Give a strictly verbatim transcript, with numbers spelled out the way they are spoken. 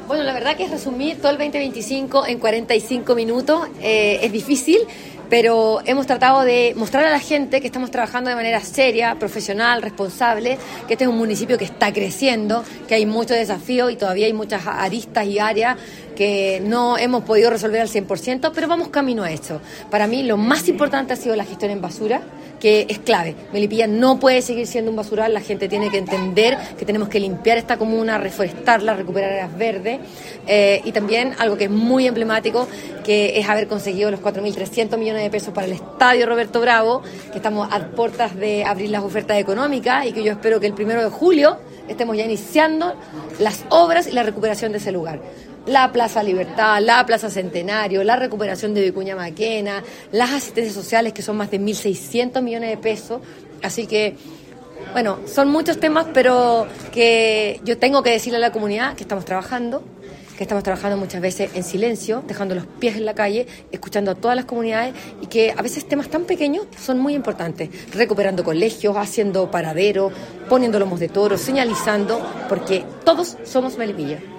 Bueno, la verdad que es resumir todo el veinte veinticinco en cuarenta y cinco minutos eh, es difícil, pero hemos tratado de mostrar a la gente que estamos trabajando de manera seria, profesional, responsable, que este es un municipio que está creciendo, que hay muchos desafíos y todavía hay muchas aristas y áreas que no hemos podido resolver al cien por ciento, pero vamos camino a eso. Para mí lo más importante ha sido la gestión en basura, que es clave. Melipilla no puede seguir siendo un basural, la gente tiene que entender que tenemos que limpiar esta comuna, reforestarla, recuperar áreas verdes, eh, y también algo que es muy emblemático, que es haber conseguido los cuatro mil trescientos millones de pesos para el Estadio Roberto Bravo, que estamos a puertas de abrir las ofertas económicas y que yo espero que el primero de julio estemos ya iniciando las obras y la recuperación de ese lugar. La Plaza Libertad, la Plaza Centenario, la recuperación de Vicuña Maquena, las asistencias sociales, que son más de mil seiscientos millones de pesos. Así que, bueno, son muchos temas, pero que yo tengo que decirle a la comunidad que estamos trabajando, que estamos trabajando muchas veces en silencio, dejando los pies en la calle, escuchando a todas las comunidades, y que a veces temas tan pequeños son muy importantes, recuperando colegios, haciendo paraderos, poniendo lomos de toro, señalizando, porque todos somos Melipilla.